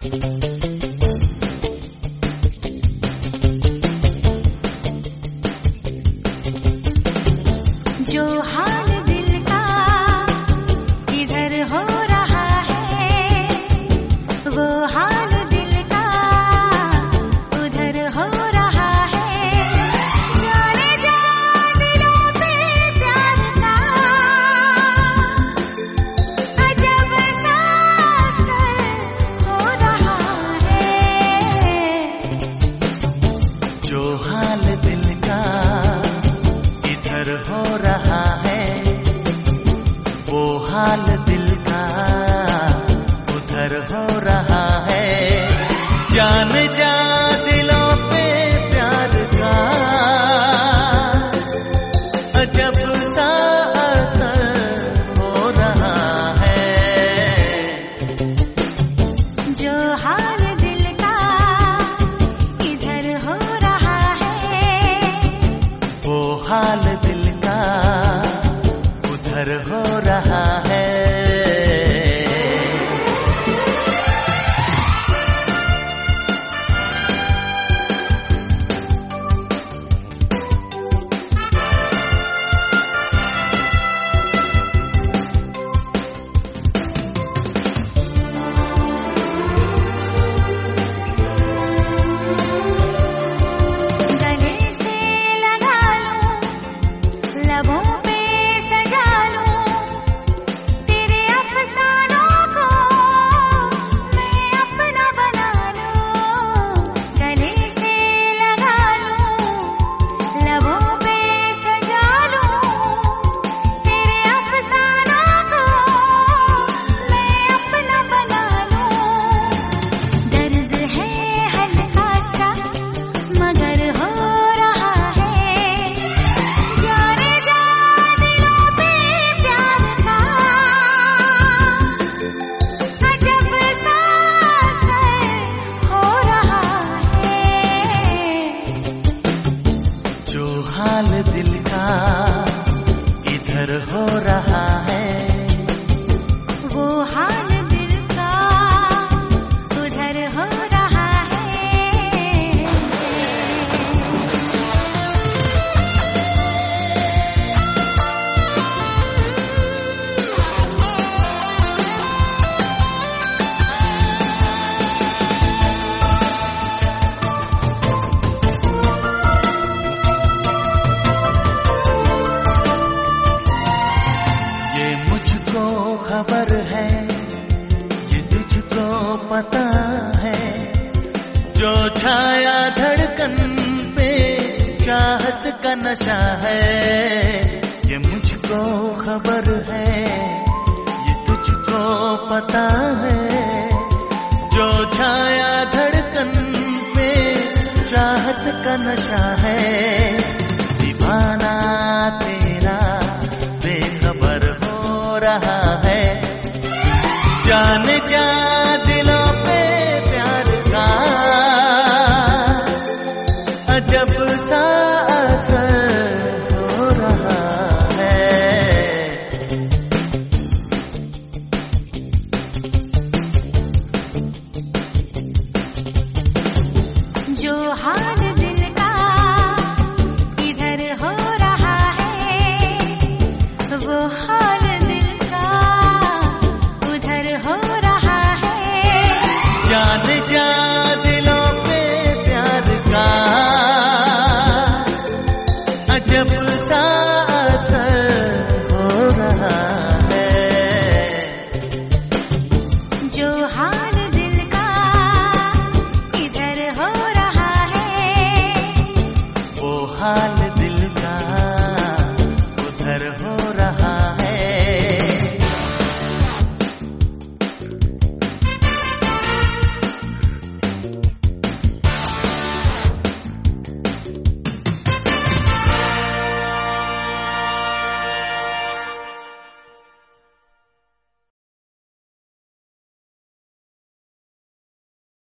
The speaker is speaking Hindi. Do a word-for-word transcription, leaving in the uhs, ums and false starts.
जो हाल दिल का इधर हो रहा है, वो हाल दिल का उधर हो रहा है। जाने जा दिलों पे प्यार का अजब सा असर हो रहा है। जो हाल दिल का इधर हो रहा है, वो हाल दिल का उधर हो रहा है। जान जा दिलों पे प्यार का अजब सा असर हो रहा है। जो हाल दिल का इधर हो रहा है, वो हाल दिल का उधर हो रहा है। गले से लगा लूं, लबों पे सजा लूं, तेरे अफसानों को मैं अपना बना लूं। गले से लगा लूं, लबों पे सजा लूं, तेरे अफसानों को मैं अपना बना लूं। दर्द है हल्का सा मगर हो रहा है। जाने जा दिलों पे प्यार का अजब सा असर हो रहा है। जो हाल दिल का इधर हो रहा है, वो हाल दिल का उधर हो रहा है। ये मुझको खबर है, ये तुझको पता है। जो छाया धड़कन पे चाहत का नशा है, ये मुझको खबर है, ये तुझको पता है। जो छाया धड़कन पे चाहत का नशा है। दीवाना तेरा बेखबर हो रहा है। जान जा दिलों पे प्यार का अजब सा असर हो रहा है। जो हाल दिल का इधर हो रहा है, वो हाल दिल का उधर हो रहा है। जान जा दिलों पे प्यार का अजब सा असर हो रहा है। जो हाल दिल का इधर हो रहा है, वो हाल दिल का उधर हो